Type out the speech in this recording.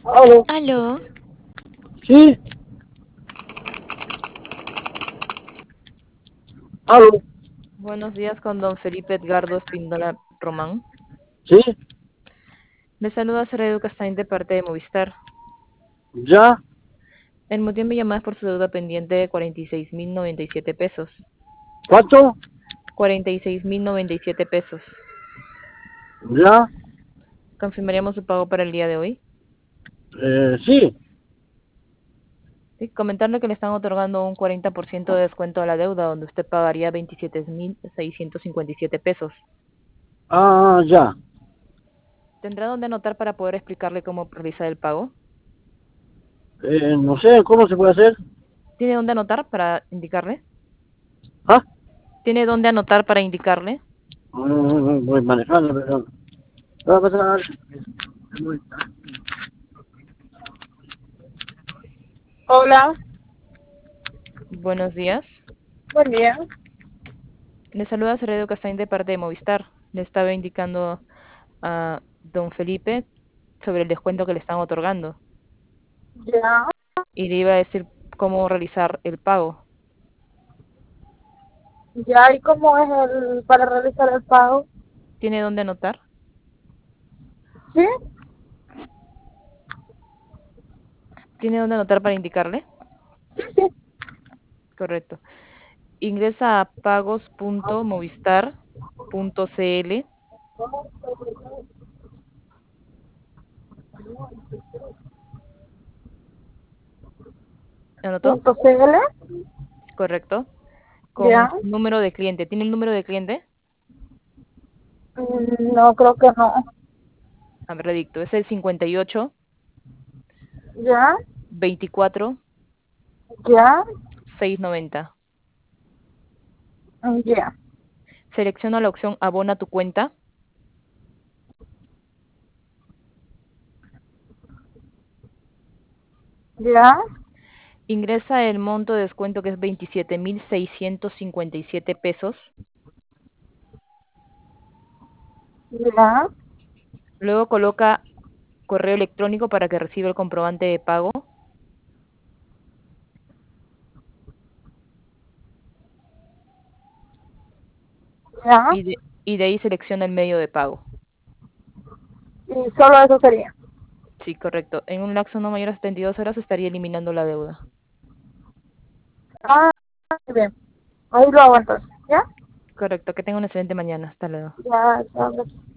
Aló, Aló, sí, aló, buenos días con don Felipe Edgardo Espíndola Román. sí, Le saluda Sara Edu Castaño de parte de Movistar. ya, El motivo de mi llamada es por su deuda pendiente de 46.097 pesos. ¿cuánto? 46.097 pesos. Ya, ¿Confirmaríamos su pago para el día de hoy? sí, Sí, comentarle que le están otorgando un 40% de descuento a la deuda, donde usted pagaría 27.657 pesos. ya, ¿Tendrá dónde anotar para poder explicarle cómo realizar el pago? no sé, ¿cómo se puede hacer? ¿Tiene dónde anotar para indicarle? ¿Ah? ¿Tiene dónde anotar para indicarle? Voy manejando, pero... Va a pasar. Hola, Buenos días. buen día. Le saluda Alfredo Castaño de parte de Movistar. Le estaba indicando a don Felipe sobre el descuento que le están otorgando Ya, y le iba a decir cómo realizar el pago. ya, ¿y cómo es el para realizar el pago? ¿Tiene dónde anotar? Sí, ¿Tiene dónde anotar para indicarle? sí, sí. Correcto. Ingresa a pagos.movistar.cl. ¿Anotó? Punto CL, Correcto. Con ya. su número de cliente. ¿Tiene el número de cliente? No, creo que no. A ver, le dicto. Es el 58 Ya, 24 ya, 690. ya, Selecciona la opción Abona tu cuenta. ya, Ingresa el monto de descuento que es 27.657 pesos. ya, Luego coloca correo electrónico para que reciba el comprobante de pago ya. y de ahí selecciona el medio de pago. Y solo eso sería. Sí, correcto. En un lapso no mayor a 72 horas estaría eliminando la deuda. Ah, muy bien. Ahí lo hago entonces. ¿Ya? Correcto. Que tenga una excelente mañana. Hasta luego. Ya, ya.